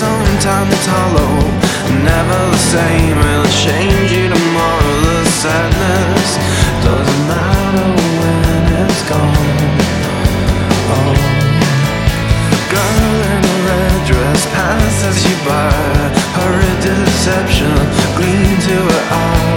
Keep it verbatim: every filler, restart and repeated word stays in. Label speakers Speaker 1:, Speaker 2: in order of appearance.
Speaker 1: sometimes it's hollow, never the same. It'll change you tomorrow. The sadness doesn't matter when it's gone. Oh, girl in a red dress passes you by, hurried deception gleam to her eyes.